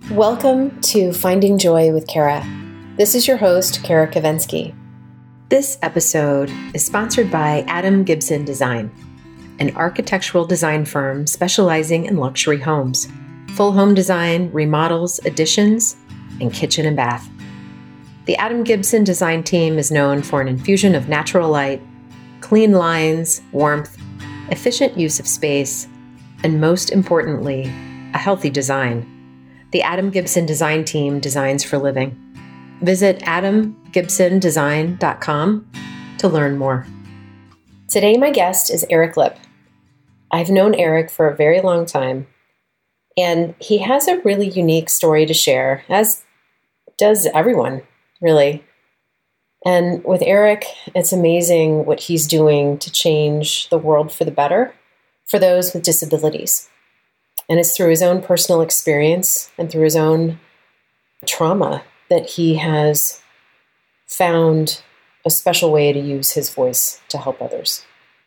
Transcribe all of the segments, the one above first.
Welcome to Finding Joy with Kara. This is your host, Kara Kavensky. This episode is sponsored by Adam Gibson Design, an architectural design firm specializing in luxury homes, full home design, remodels, additions, and kitchen and bath. The Adam Gibson Design team is known for an infusion of natural light, clean lines, warmth, efficient use of space, and most importantly, a healthy design. The Adam Gibson Design team designs for living. Visit adamgibsondesign.com to learn more. Today, my guest is Eric Lipp. I've known Eric for a very long time, and he has a really unique story to share, as does everyone, really. And with Eric, it's amazing what he's doing to change the world for the better for those with disabilities. And it's through his own personal experience and through his own trauma that he has found a special way to use his voice to help others.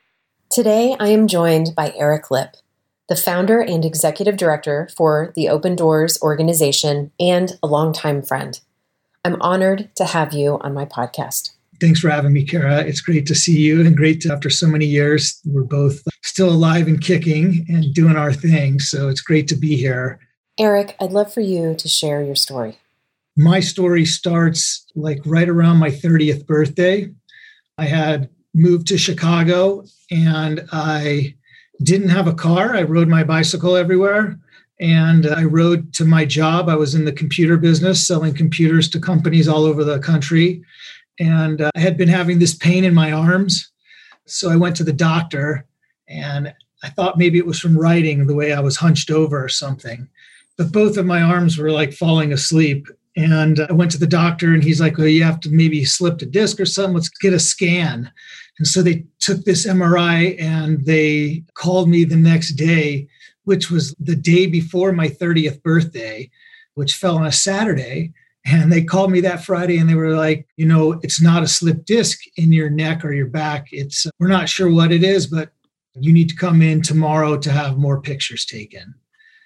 Today, I am joined by Eric Lipp, the founder and executive director for the Open Doors organization and a longtime friend. I'm honored to have you on my podcast. Thanks for having me, Kara. It's great to see you and great to, after so many years, we're both still alive and kicking and doing our thing. So it's great to be here. Eric, I'd love for you to share your story. My story starts like right around my 30th birthday. I had moved to Chicago and I didn't have a car. I rode my bicycle everywhere and I rode to my job. I was in the computer business, selling computers to companies all over the country. And I had been having this pain in my arms. So I went to the doctor and I thought maybe it was from writing the way I was hunched over or something. But both of my arms were like falling asleep. And I went to the doctor and he's like, well, you have to maybe slipped a disc or something. Let's get a scan. And so they took this MRI and they called me the next day, which was the day before my 30th birthday, which fell on a Saturday. And they called me that Friday and they were like, it's not a slipped disc in your neck or your back. We're not sure what it is, but you need to come in tomorrow to have more pictures taken.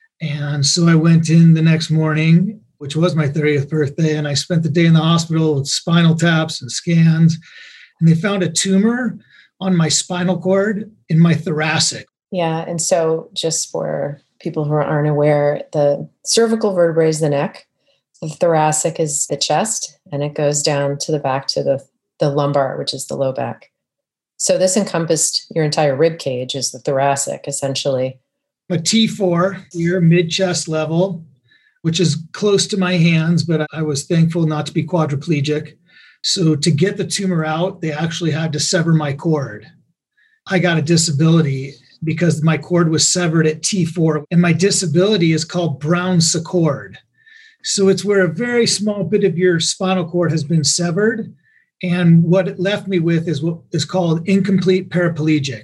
And so I went in the next morning, which was my 30th birthday, and I spent the day in the hospital with spinal taps and scans. And they found a tumor on my spinal cord in my thoracic. Yeah. And so just for people who aren't aware, the cervical vertebrae is the neck. The thoracic is the chest, and it goes down to the back to the lumbar, which is the low back. So this encompassed your entire rib cage is the thoracic, essentially. A T4 here, mid-chest level, which is close to my hands, but I was thankful not to be quadriplegic. So to get the tumor out, they actually had to sever my cord. I got a disability because my cord was severed at T4, and my disability is called Brown-Séquard. So it's where a very small bit of your spinal cord has been severed. And what it left me with is what is called incomplete paraplegic.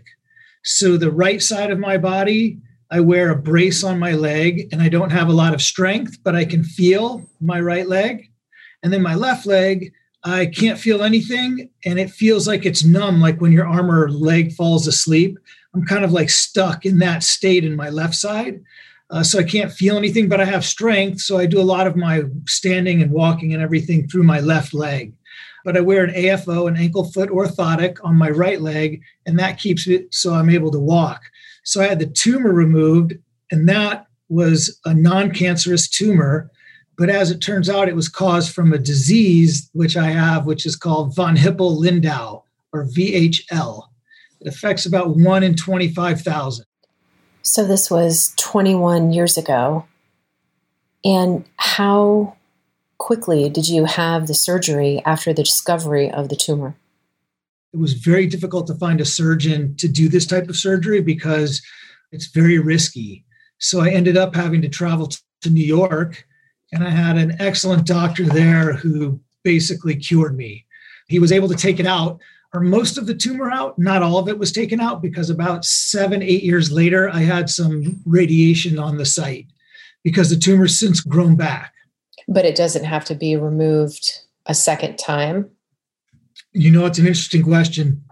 So the right side of my body, I wear a brace on my leg and I don't have a lot of strength, but I can feel my right leg. And then my left leg, I can't feel anything. And it feels like it's numb, like when your arm or leg falls asleep. I'm kind of like stuck in that state in my left side. So I can't feel anything, but I have strength. So I do a lot of my standing and walking and everything through my left leg. But I wear an AFO, an ankle foot orthotic, on my right leg, and that keeps it so I'm able to walk. So I had the tumor removed, and that was a non-cancerous tumor. But as it turns out, it was caused from a disease, which I have, which is called von Hippel-Lindau, or VHL. It affects about 1 in 25,000. So this was 21 years ago. And how quickly did you have the surgery after the discovery of the tumor? It was very difficult to find a surgeon to do this type of surgery because it's very risky. So I ended up having to travel to New York, and I had an excellent doctor there who basically cured me. He was able to take it out, or most of the tumor out. Not all of it was taken out because about 7-8 years later, I had some radiation on the site because the tumor's since grown back. But it doesn't have to be removed a second time? It's an interesting question.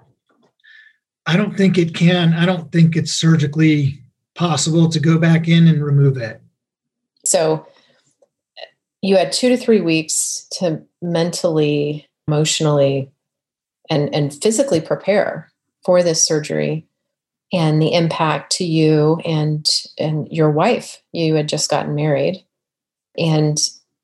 I don't think it can. I don't think it's surgically possible to go back in and remove it. So you had 2 to 3 weeks to mentally, emotionally, and physically prepare for this surgery and the impact to you and your wife. You had just gotten married and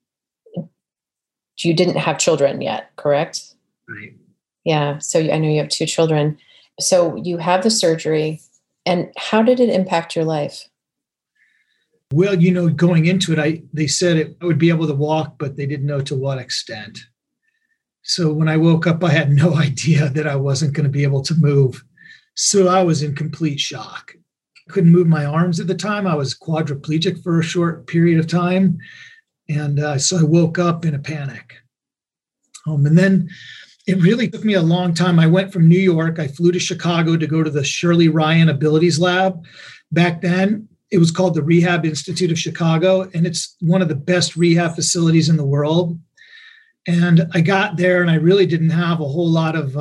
you didn't have children yet, correct? Right. Yeah. So I know you have 2 children. So you have the surgery, and how did it impact your life? Well, going into it, they said I would be able to walk, but they didn't know to what extent. So when I woke up, I had no idea that I wasn't going to be able to move. So I was in complete shock. I couldn't move my arms at the time. I was quadriplegic for a short period of time. And so I woke up in a panic. And then it really took me a long time. I went from New York. I flew to Chicago to go to the Shirley Ryan Abilities Lab. Back then, it was called the Rehab Institute of Chicago, and it's one of the best rehab facilities in the world. And I got there, and I really didn't have a whole lot of,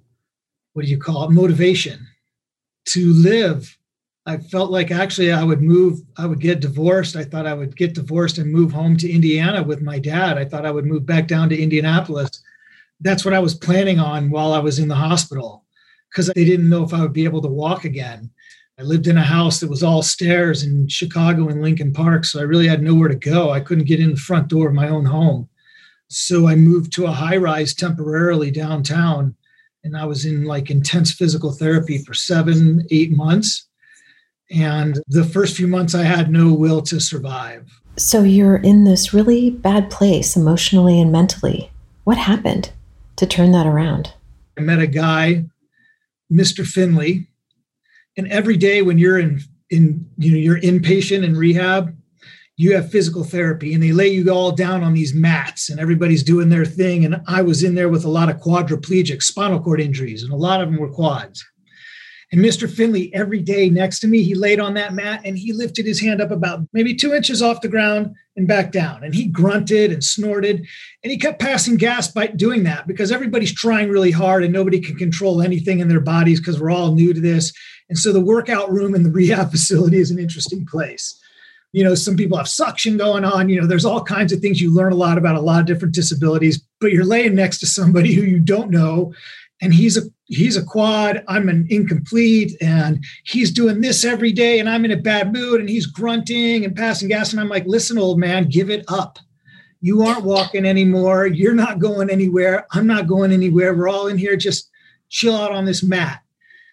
motivation to live. I felt like actually I would get divorced. I thought I would get divorced and move home to Indiana with my dad. I thought I would move back down to Indianapolis. That's what I was planning on while I was in the hospital, because they didn't know if I would be able to walk again. I lived in a house that was all stairs in Chicago and Lincoln Park, so I really had nowhere to go. I couldn't get in the front door of my own home. So I moved to a high-rise temporarily downtown, and I was in intense physical therapy for 7-8 months. And the first few months I had no will to survive. So you're in this really bad place emotionally and mentally. What happened to turn that around? I met a guy, Mr. Finley, and every day when you're you're inpatient in rehab, you have physical therapy, and they lay you all down on these mats, and everybody's doing their thing. And I was in there with a lot of quadriplegic spinal cord injuries, and a lot of them were quads. And Mr. Finley, every day next to me, he laid on that mat and he lifted his hand up about maybe 2 inches off the ground and back down. And he grunted and snorted, and he kept passing gas by doing that, because everybody's trying really hard and nobody can control anything in their bodies because we're all new to this. And so the workout room in the rehab facility is an interesting place. Some people have suction going on. There's all kinds of things. You learn a lot about a lot of different disabilities, but you're laying next to somebody who you don't know. And he's a quad, I'm an incomplete, and he's doing this every day, and I'm in a bad mood, and he's grunting and passing gas. And I'm like, listen, old man, give it up. You aren't walking anymore. You're not going anywhere. I'm not going anywhere. We're all in here. Just chill out on this mat.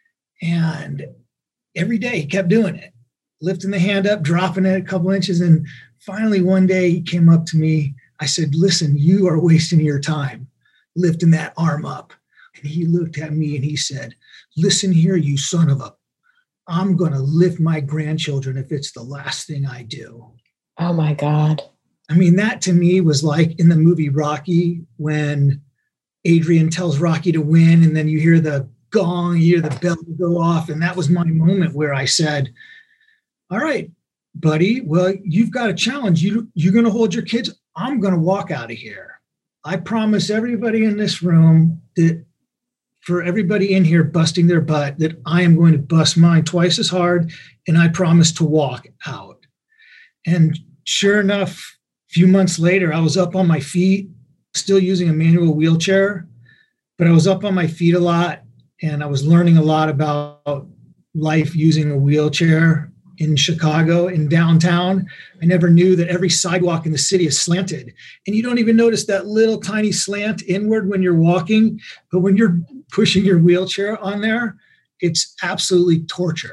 And every day he kept doing it, lifting the hand up, dropping it a couple inches. And finally, one day he came up to me. I said, listen, you are wasting your time lifting that arm up. And he looked at me and he said, listen here, you son of a, I'm going to lift my grandchildren if it's the last thing I do. Oh my God. I mean, that to me was like in the movie Rocky, when Adrian tells Rocky to win, and then you hear the gong, you hear the bell go off. And that was my moment where I said, all right, buddy, well, you've got a challenge. You're going to hold your kids. I'm going to walk out of here. I promise everybody in this room that for everybody in here busting their butt, that I am going to bust mine twice as hard, and I promise to walk out. And sure enough, a few months later, I was up on my feet, still using a manual wheelchair, but I was up on my feet a lot, and I was learning a lot about life using a wheelchair in Chicago, in downtown. I never knew that every sidewalk in the city is slanted, and you don't even notice that little tiny slant inward when you're walking, but when you're pushing your wheelchair on there, it's absolutely torture.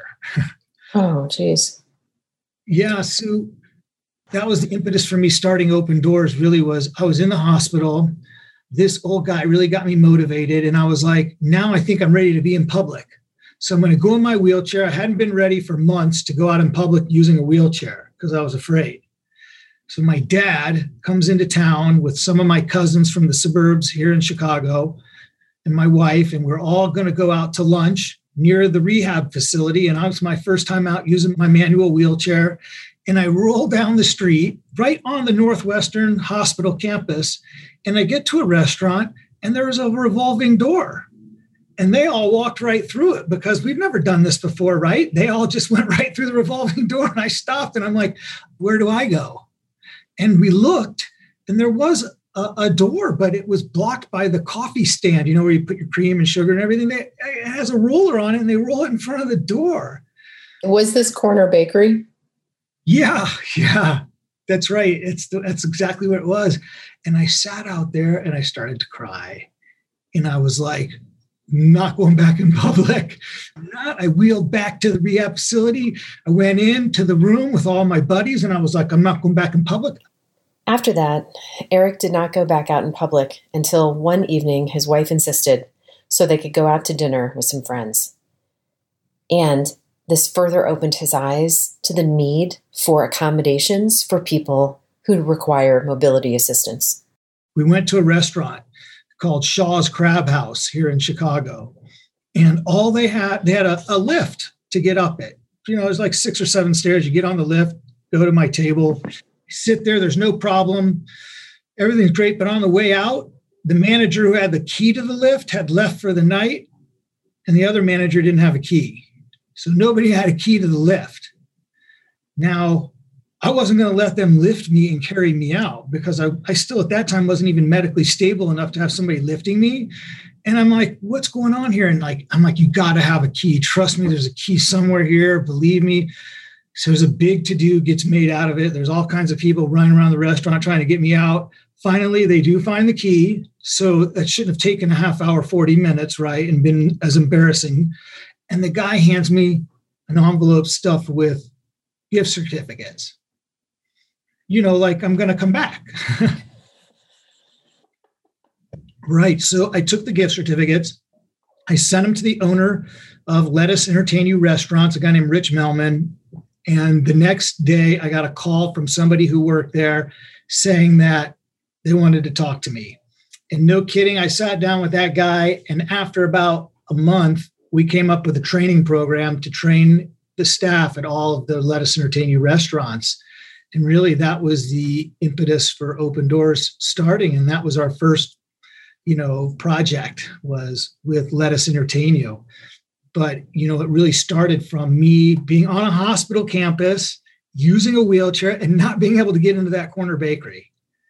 Oh, geez. Yeah. So that was the impetus for me starting Open Doors. Really was, I was in the hospital. This old guy really got me motivated. And I was like, now I think I'm ready to be in public. So I'm going to go in my wheelchair. I hadn't been ready for months to go out in public using a wheelchair because I was afraid. So my dad comes into town with some of my cousins from the suburbs here in Chicago and my wife, and we're all going to go out to lunch near the rehab facility. And it was my first time out using my manual wheelchair. And I roll down the street right on the Northwestern Hospital campus, and I get to a restaurant, and there was a revolving door. And they all walked right through it because we've never done this before, right? They all just went right through the revolving door. And I stopped and I'm like, where do I go? And we looked, and there was a door, but it was blocked by the coffee stand, where you put your cream and sugar and everything. It has a roller on it, and they roll it in front of the door. Was this corner bakery? Yeah, that's right. That's exactly what it was. And I sat out there and I started to cry. And I was like, not going back in public. I wheeled back to the rehab facility. I went into the room with all my buddies and I was like, I'm not going back in public. After that, Eric did not go back out in public until one evening his wife insisted so they could go out to dinner with some friends. And this further opened his eyes to the need for accommodations for people who require mobility assistance. We went to a restaurant called Shaw's Crab House here in Chicago. And all they had a lift to get up it. It was like 6 or 7 stairs. You get on the lift, go to my table, sit there. There's no problem. Everything's great. But on the way out, the manager who had the key to the lift had left for the night, and the other manager didn't have a key. So nobody had a key to the lift. Now, I wasn't going to let them lift me and carry me out because I still at that time wasn't even medically stable enough to have somebody lifting me. And I'm like, what's going on here? And I'm like, you got to have a key. Trust me, there's a key somewhere here. Believe me. So there's a big to-do gets made out of it. There's all kinds of people running around the restaurant trying to get me out. Finally, they do find the key. So that shouldn't have taken a half hour, 40 minutes, right? And been as embarrassing. And the guy hands me an envelope stuffed with gift certificates. Like I'm going to come back. Right. So I took the gift certificates. I sent them to the owner of Let Us Entertain You Restaurants, a guy named Rich Melman. And the next day I got a call from somebody who worked there saying that they wanted to talk to me. And no kidding, I sat down with that guy. And after about a month, we came up with a training program to train the staff at all of the Let Us Entertain You restaurants. And really, that was the impetus for Open Doors starting. And that was our first, project was with Let Us Entertain You. But, it really started from me being on a hospital campus, using a wheelchair and not being able to get into that corner bakery.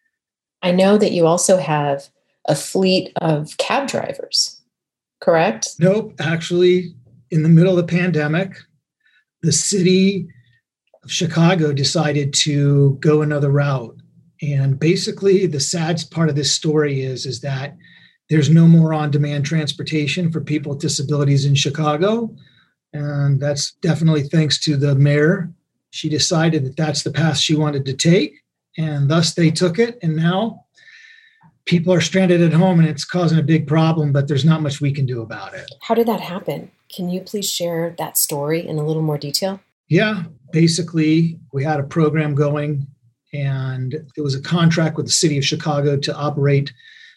I know that you also have a fleet of cab drivers, correct? Nope. Actually, in the middle of the pandemic, the city of Chicago decided to go another route. And basically, the sad part of this story is that there's no more on-demand transportation for people with disabilities in Chicago. And that's definitely thanks to the mayor. She decided that that's the path she wanted to take. And thus they took it. And now people are stranded at home and it's causing a big problem, but there's not much we can do about it. How did that happen? Can you please share that story in a little more detail? Yeah, basically we had a program going and it was a contract with the city of Chicago to operate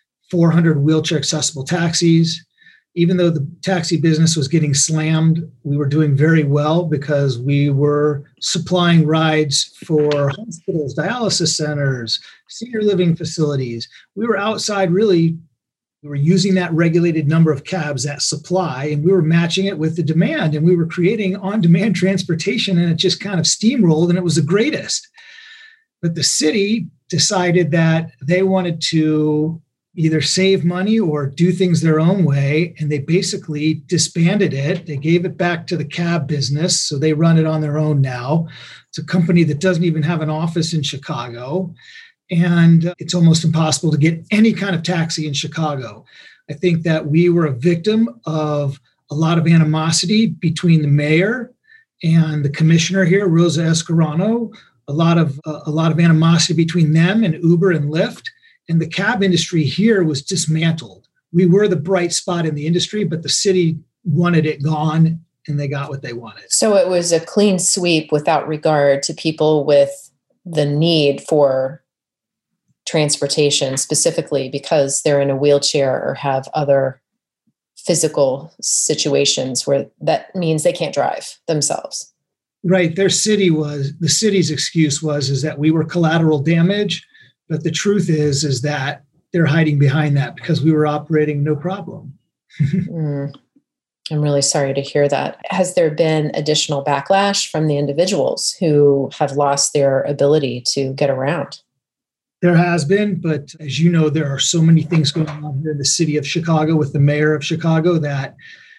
400 wheelchair accessible taxis. Even though the taxi business was getting slammed, we were doing very well because we were supplying rides for hospitals, dialysis centers, senior living facilities. We were outside really, we were using that regulated number of cabs, that supply, and we were matching it with the demand. And we were creating on-demand transportation and it just kind of steamrolled and it was the greatest. But the city decided that they wanted to either save money or do things their own way. And they basically disbanded it. They gave it back to the cab business. So they run it on their own now. It's a company that doesn't even have an office in Chicago. And it's almost impossible to get any kind of taxi in Chicago. I think that we were a victim of a lot of animosity between the mayor and the commissioner here, Rosa Escarano, a lot of animosity between them and Uber and Lyft. And the cab industry here was dismantled. We were the bright spot in the industry, but the city wanted it gone and they got what they wanted. So it was a clean sweep without regard to people with the need for transportation, specifically because they're in a wheelchair or have other physical situations where that means they can't drive themselves. Right. The city's excuse was that we were collateral damage. But the truth is that they're hiding behind that because we were operating no problem. I'm really sorry to hear that. Has there been additional backlash from the individuals who have lost their ability to get around? There has been, but as you know, there are so many things going on here in the city of Chicago with the mayor of Chicago that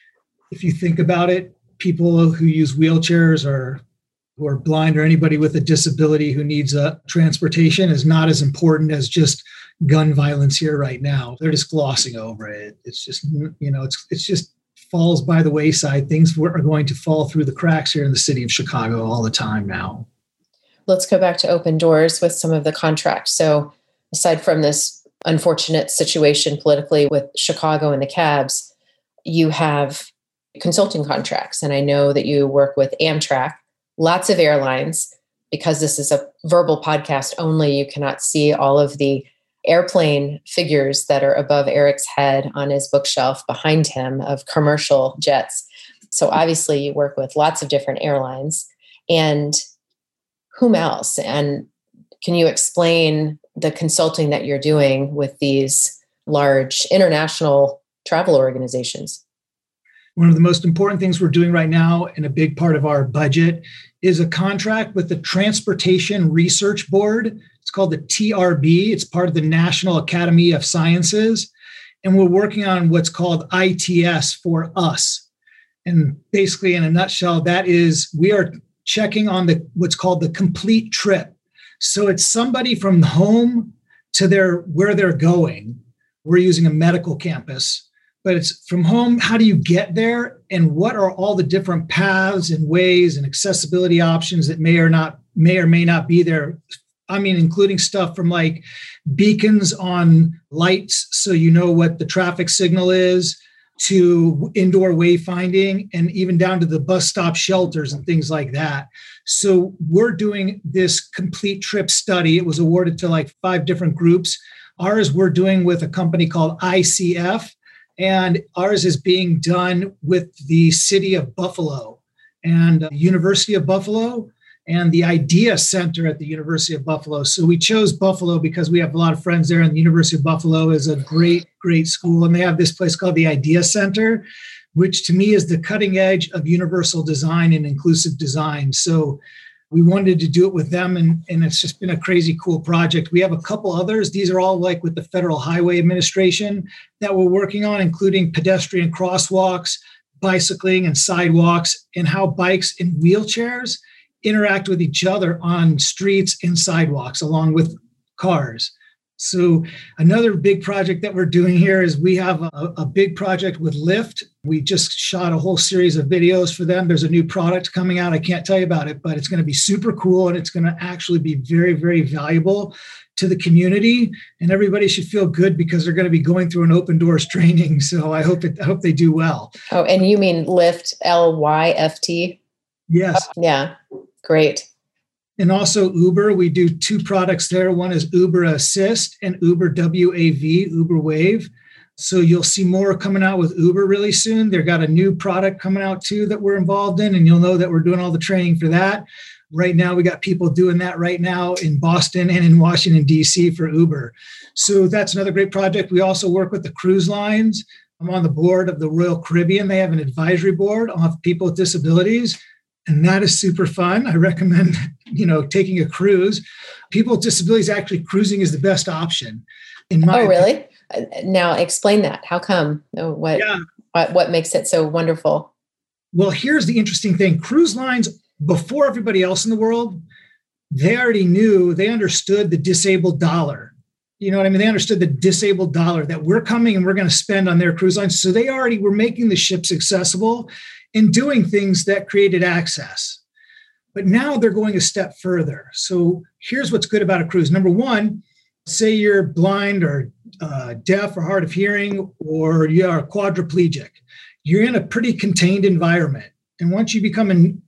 if you think about it, people who use wheelchairs or who are blind or anybody with a disability who needs a transportation is not as important as just gun violence here right now. They're just glossing over it. It's just, it's just falls by the wayside. Things are going to fall through the cracks here in the city of Chicago all the time now. Let's go back to Open Doors with some of the contracts. So aside from this unfortunate situation politically with Chicago and the cabs, you have consulting contracts. And I know that you work with Amtrak, lots of airlines. Because this is a verbal podcast only, you cannot see all of the airplane figures that are above Eric's head on his bookshelf behind him of commercial jets. So obviously you work with lots of different airlines. And whom else? And can you explain the consulting that you're doing with these large international travel organizations? One of the most important things we're doing right now, and a big part of our budget, is a contract with the Transportation Research Board. It's called the TRB. It's part of the National Academy of Sciences. And we're working on what's called ITS for us. And basically, in a nutshell, that is, we are checking on what's called the complete trip. So it's somebody from home to where they're going. We're using a medical campus. But it's from home, how do you get there? And what are all the different paths and ways and accessibility options that may or may not be there? I mean, including stuff from like beacons on lights, so you know what the traffic signal is, to indoor wayfinding, and even down to the bus stop shelters and things like that. So we're doing this complete trip study. It was awarded to like 5 different groups. Ours we're doing with a company called ICF. And ours is being done with the city of Buffalo and University of Buffalo and the IDEA Center at the University of Buffalo. So we chose Buffalo because we have a lot of friends there, and the University of Buffalo is a great, great school. And they have this place called the IDEA Center, which to me is the cutting edge of universal design and inclusive design. So we wanted to do it with them, and it's just been a crazy cool project. We have a couple others. These are all like with the Federal Highway Administration that we're working on, including pedestrian crosswalks, bicycling and sidewalks, and how bikes and wheelchairs interact with each other on streets and sidewalks along with cars. So another big project that we're doing here is we have a big project with Lyft. We just shot a whole series of videos for them. There's a new product coming out. I can't tell you about it, but it's going to be super cool, and it's going to actually be very, very valuable to the community. And everybody should feel good because they're going to be going through an Open Doors training. So I hope they do well. Oh, and you mean Lyft, Lyft? Yes. Yeah. Great. And also Uber, we do 2 products there. One is Uber Assist and Uber WAV, Uber Wave. So you'll see more coming out with Uber really soon. They've got a new product coming out too that we're involved in, and you'll know that we're doing all the training for that. Right now, we got people doing that right now in Boston and in Washington, D.C. for Uber. So that's another great project. We also work with the cruise lines. I'm on the board of the Royal Caribbean. They have an advisory board on people with disabilities. And that is super fun. I recommend, taking a cruise. People with disabilities, actually cruising is the best option. Really? Now explain that. How come? What makes it so wonderful? Well, here's the interesting thing. Cruise lines, before everybody else in the world, they understood the disabled dollar. You know what I mean? They understood the disabled dollar that we're coming and we're going to spend on their cruise lines. So they already were making the ships accessible and doing things that created access. But now they're going a step further. So here's what's good about a cruise. Number one, say you're blind or deaf or hard of hearing, or you are quadriplegic. You're in a pretty contained environment. And once you become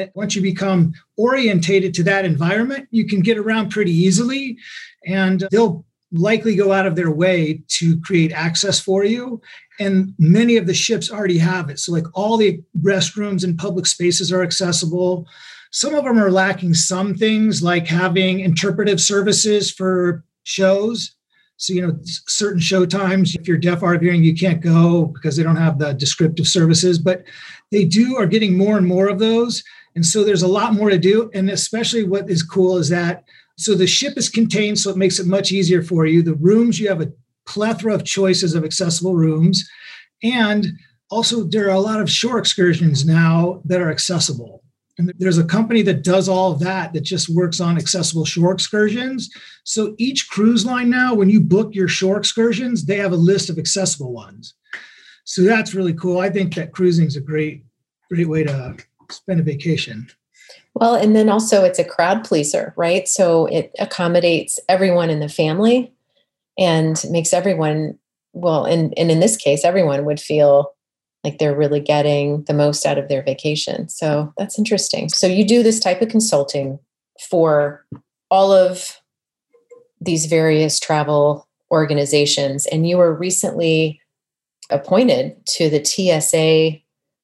orientated to that environment, you can get around pretty easily, and they'll likely go out of their way to create access for you. And many of the ships already have it. So like all the restrooms and public spaces are accessible. Some of them are lacking some things, like having interpretive services for shows. So, certain show times, if you're deaf or hard of hearing, you can't go because they don't have the descriptive services, but they are getting more and more of those. And so there's a lot more to do. And especially what is cool is that So the ship is contained, so it makes it much easier for you. The rooms, you have a plethora of choices of accessible rooms. And also, there are a lot of shore excursions now that are accessible. And there's a company that does all of that just works on accessible shore excursions. So each cruise line now, when you book your shore excursions, they have a list of accessible ones. So that's really cool. I think that cruising is a great way to spend a vacation. Well, and then also it's a crowd pleaser, right? So it accommodates everyone in the family and makes everyone, well, and in this case, everyone would feel like they're really getting the most out of their vacation. So that's interesting. So you do this type of consulting for all of these various travel organizations, and you were recently appointed to the TSA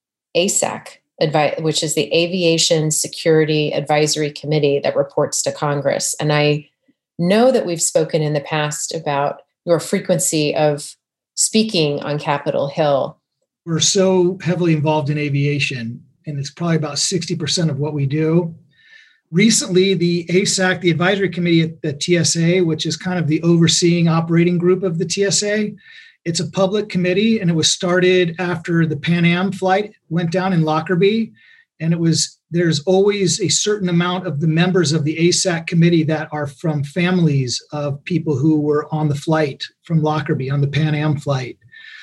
ASAC, which is the Aviation Security Advisory Committee that reports to Congress. And I know that we've spoken in the past about your frequency of speaking on Capitol Hill. We're so heavily involved in aviation, and it's probably about 60% of what we do. Recently, the ASAC, the advisory committee at the TSA, which is kind of the overseeing operating group of the TSA, it's a public committee, and it was started after the Pan Am flight went down in Lockerbie. And there's always a certain amount of the members of the ASAC committee that are from families of people who were on the flight from Lockerbie on the Pan Am flight.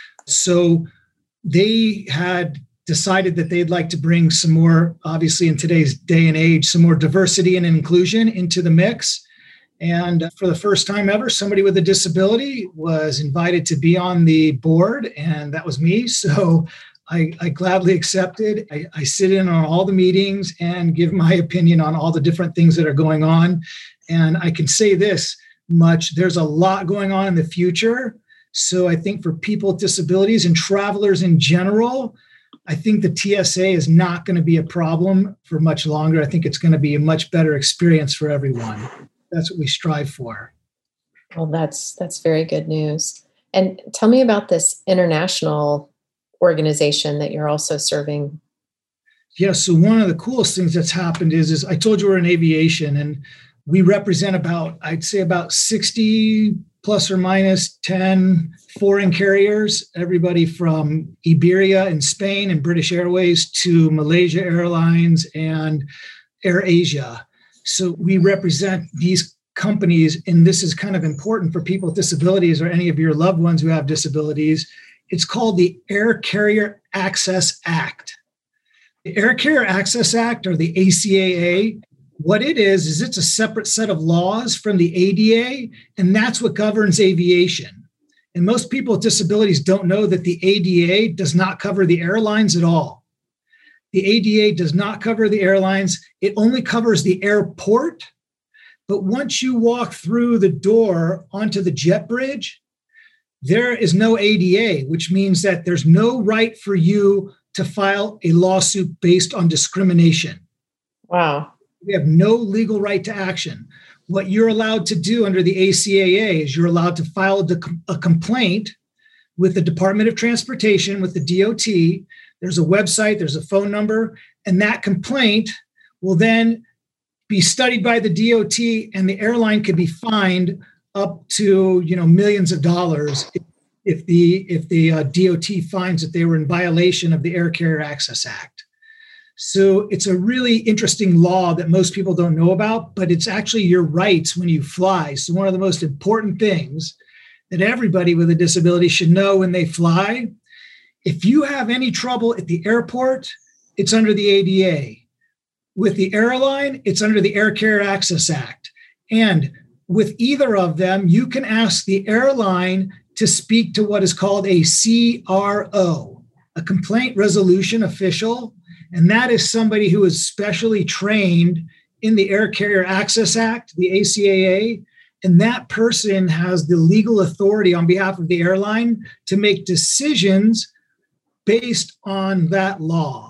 So they had decided that they'd like to bring some more, obviously in today's day and age, some more diversity and inclusion into the mix. And for the first time ever, somebody with a disability was invited to be on the board, and that was me. So I gladly accepted. I sit in on all the meetings and give my opinion on all the different things that are going on. And I can say this much, there's a lot going on in the future. So I think for people with disabilities and travelers in general, I think the TSA is not going to be a problem for much longer. I think it's going to be a much better experience for everyone. That's what we strive for. Well, that's very good news. And tell me about this international organization that you're also serving. Yeah, so one of the coolest things that's happened is I told you we're in aviation, and we represent I'd say about 60 plus or minus 10 foreign carriers, everybody from Iberia in Spain and British Airways to Malaysia Airlines and AirAsia. So we represent these companies, and this is kind of important for people with disabilities or any of your loved ones who have disabilities. It's called the Air Carrier Access Act. The Air Carrier Access Act, or the ACAA, what it is it's a separate set of laws from the ADA, and that's what governs aviation. And most people with disabilities don't know that the ADA does not cover the airlines at all. The ADA does not cover the airlines. It only covers the airport. But once you walk through the door onto the jet bridge, there is no ADA, which means that there's no right for you to file a lawsuit based on discrimination. Wow. We have no legal right to action. What you're allowed to do under the ACAA is you're allowed to file a complaint with the Department of Transportation, with the DOT. There's a website, there's a phone number, and that complaint will then be studied by the DOT, and the airline could be fined up to millions of dollars if the DOT finds that they were in violation of the Air Carrier Access Act. So it's a really interesting law that most people don't know about, but it's actually your rights when you fly. So one of the most important things that everybody with a disability should know when they fly, if you have any trouble at the airport, it's under the ADA. With the airline, it's under the Air Carrier Access Act. And with either of them, you can ask the airline to speak to what is called a CRO, a complaint resolution official. And that is somebody who is specially trained in the Air Carrier Access Act, the ACAA. And that person has the legal authority on behalf of the airline to make decisions based on that law.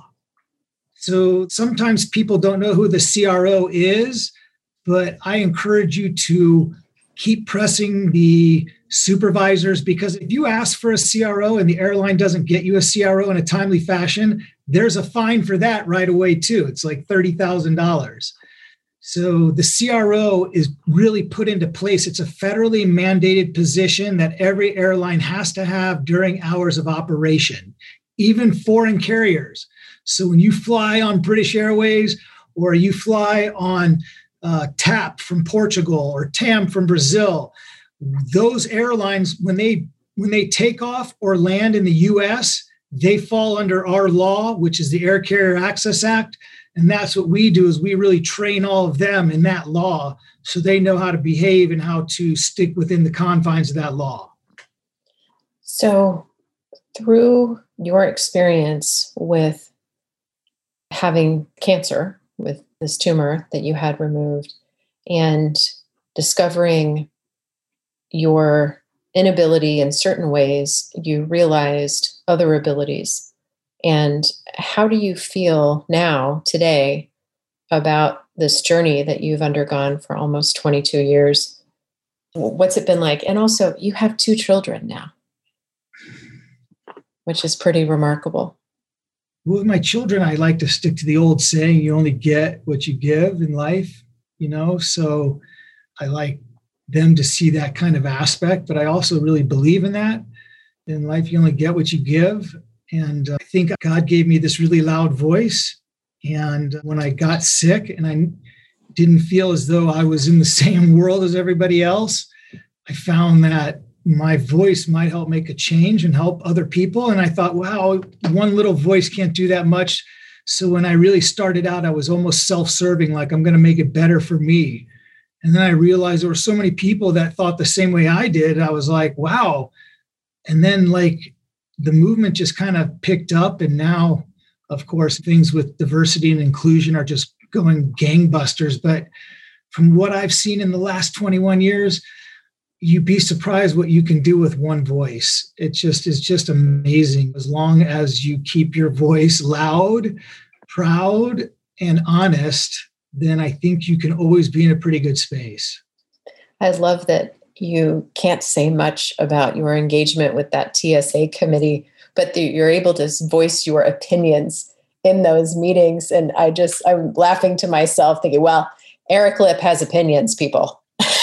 So sometimes people don't know who the CRO is, but I encourage you to keep pressing the supervisors, because if you ask for a CRO and the airline doesn't get you a CRO in a timely fashion, there's a fine for that right away too. It's like $30,000. So the CRO is really put into place. It's a federally mandated position that every airline has to have during hours of operation, even foreign carriers. So when you fly on British Airways or you fly on TAP from Portugal or TAM from Brazil, those airlines, when they take off or land in the US, they fall under our law, which is the Air Carrier Access Act. And that's what we do, is we really train all of them in that law so they know how to behave and how to stick within the confines of that law. So through your experience with having cancer, with this tumor that you had removed, and discovering your inability in certain ways, you realized other abilities. And how do you feel now, today, about this journey that you've undergone for almost 22 years? What's it been like? And also, you have 2 children now, which is pretty remarkable. With my children, I like to stick to the old saying, you only get what you give in life, so I like them to see that kind of aspect, but I also really believe in that. In life, you only get what you give. And I think God gave me this really loud voice. And when I got sick and I didn't feel as though I was in the same world as everybody else, I found that my voice might help make a change and help other people. And I thought, wow, one little voice can't do that much. So when I really started out, I was almost self-serving, like I'm going to make it better for me. And then I realized there were so many people that thought the same way I did. I was like, wow. And then the movement just kind of picked up. And now, of course, things with diversity and inclusion are just going gangbusters. But from what I've seen in the last 21 years, you'd be surprised what you can do with one voice. It's just amazing. As long as you keep your voice loud, proud, and honest, then I think you can always be in a pretty good space. I love that you can't say much about your engagement with that TSA committee, but you're able to voice your opinions in those meetings. And I'm laughing to myself thinking, well, Eric Lipp has opinions, people.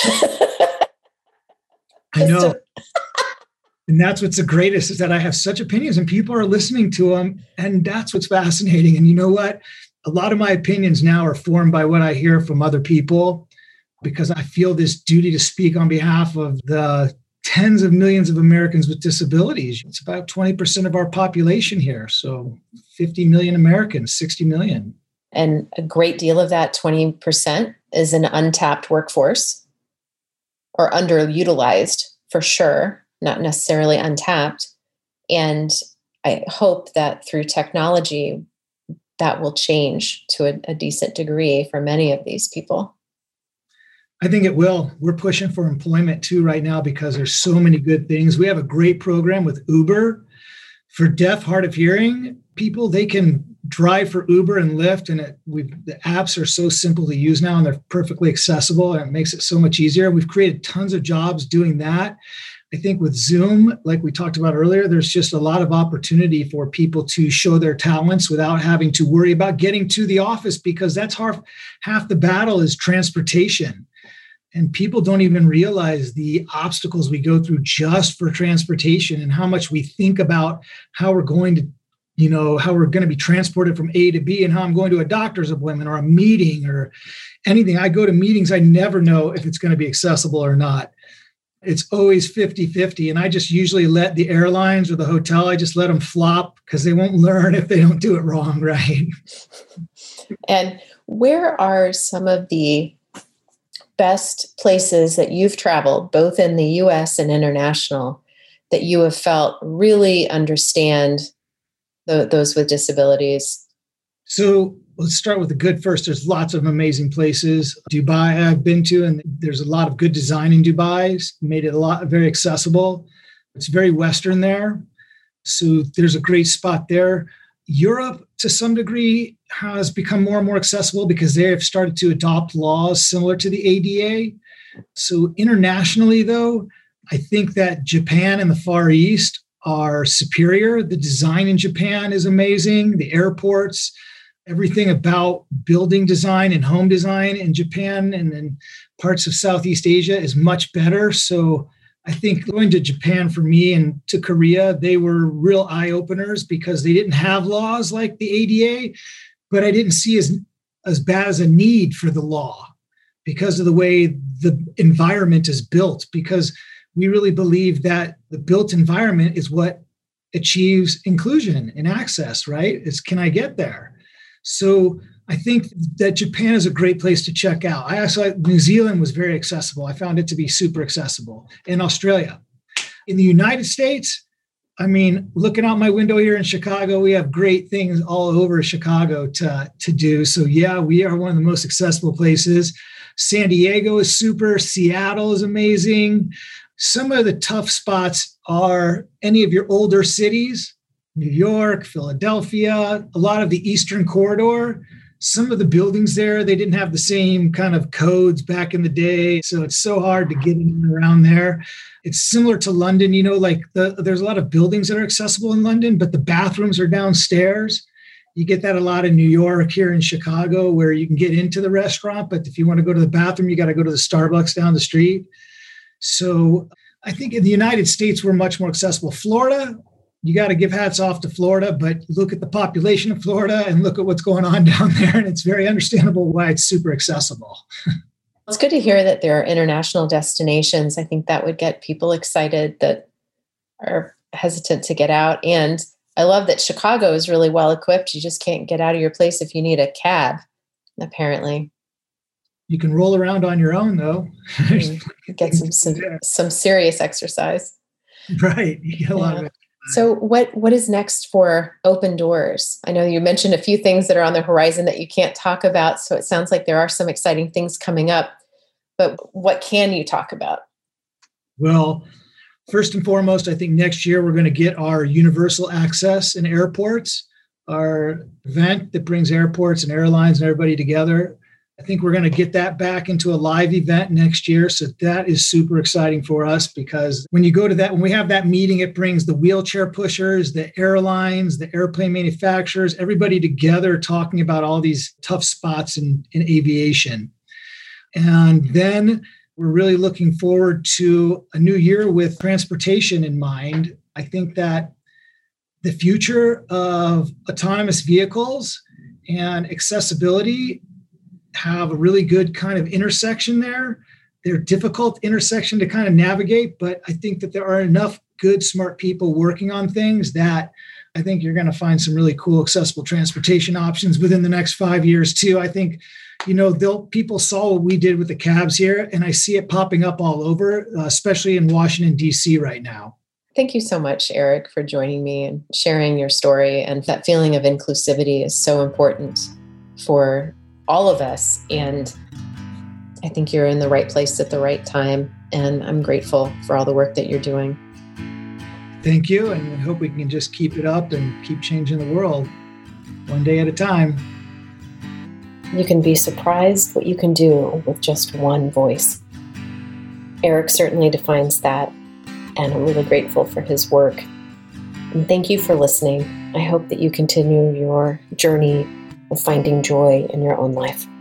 I know. And that's what's the greatest, is that I have such opinions and people are listening to them. And that's what's fascinating. And you know what? A lot of my opinions now are formed by what I hear from other people, because I feel this duty to speak on behalf of the tens of millions of Americans with disabilities. It's about 20% of our population here. So 50 million Americans, 60 million. And a great deal of that 20% is an untapped workforce, or underutilized for sure, not necessarily untapped. And I hope that through technology, that will change to a decent degree for many of these people. I think it will. We're pushing for employment too right now because there's so many good things. We have a great program with Uber for deaf, hard of hearing people. They can drive for Uber and Lyft, and the apps are so simple to use now, and they're perfectly accessible, and it makes it so much easier. We've created tons of jobs doing that. I think with Zoom, like we talked about earlier, there's just a lot of opportunity for people to show their talents without having to worry about getting to the office, because that's half the battle is transportation. And people don't even realize the obstacles we go through just for transportation, and how much we think about how we're going to, how we're going to be transported from A to B, and how I'm going to a doctor's appointment or a meeting or anything. I go to meetings, I never know if it's going to be accessible or not. It's always 50-50. And I just usually let the airlines or the hotel, I just let them flop, because they won't learn if they don't do it wrong, right? And where are some of the best places that you've traveled, both in the US and international, that you have felt really understand those with disabilities? So let's start with the good first. There's lots of amazing places. Dubai I've been to, and there's a lot of good design in Dubai. It's made it very accessible. It's very Western there. So there's a great spot there. Europe, to some degree, has become more and more accessible because they have started to adopt laws similar to the ADA. So internationally, though, I think that Japan and the Far East are superior. The design in Japan is amazing. The airports, everything about building design and home design in Japan and then parts of Southeast Asia is much better. So I think going to Japan for me and to Korea, they were real eye openers because they didn't have laws like the ADA, but I didn't see as bad as a need for the law because of the way the environment is built, because we really believe that the built environment is what achieves inclusion and access, right? It's can I get there? So I think that Japan is a great place to check out. New Zealand was very accessible. I found it to be super accessible. In Australia. In the United States, I mean, looking out my window here in Chicago, we have great things all over Chicago to do. So yeah, we are one of the most accessible places. San Diego is super. Seattle is amazing. Some of the tough spots are any of your older cities, New York, Philadelphia, a lot of the Eastern Corridor. Some of the buildings there, they didn't have the same kind of codes back in the day. So it's so hard to get in and around there. It's similar to London, there's a lot of buildings that are accessible in London, but the bathrooms are downstairs. You get that a lot in New York, here in Chicago, where you can get into the restaurant, but if you want to go to the bathroom, you got to go to the Starbucks down the street. So I think in the United States, we're much more accessible. Florida, you got to give hats off to Florida, but look at the population of Florida and look at what's going on down there. And it's very understandable why it's super accessible. It's good to hear that there are international destinations. I think that would get people excited that are hesitant to get out. And I love that Chicago is really well equipped. You just can't get out of your place if you need a cab, apparently. You can roll around on your own, though. Get some serious exercise. Right. You get a lot of it. So what is next for Open Doors? I know you mentioned a few things that are on the horizon that you can't talk about. So it sounds like there are some exciting things coming up. But what can you talk about? Well, first and foremost, I think next year we're going to get our universal access in airports, our event that brings airports and airlines and everybody together. I think we're going to get that back into a live event next year. So that is super exciting for us because when you go to that, when we have that meeting, it brings the wheelchair pushers, the airlines, the airplane manufacturers, everybody together talking about all these tough spots in aviation. And then we're really looking forward to a new year with transportation in mind. I think that the future of autonomous vehicles and accessibility have a really good kind of intersection there. They're difficult intersection to kind of navigate, but I think that there are enough good, smart people working on things that I think you're going to find some really cool, accessible transportation options within the next 5 years too. I think, people saw what we did with the cabs here, and I see it popping up all over, especially in Washington, D.C. right now. Thank you so much, Eric, for joining me and sharing your story. And that feeling of inclusivity is so important for all of us. And I think you're in the right place at the right time. And I'm grateful for all the work that you're doing. Thank you. And I hope we can just keep it up and keep changing the world one day at a time. You can be surprised what you can do with just one voice. Eric certainly defines that. And I'm really grateful for his work. And thank you for listening. I hope that you continue your journey of finding joy in your own life.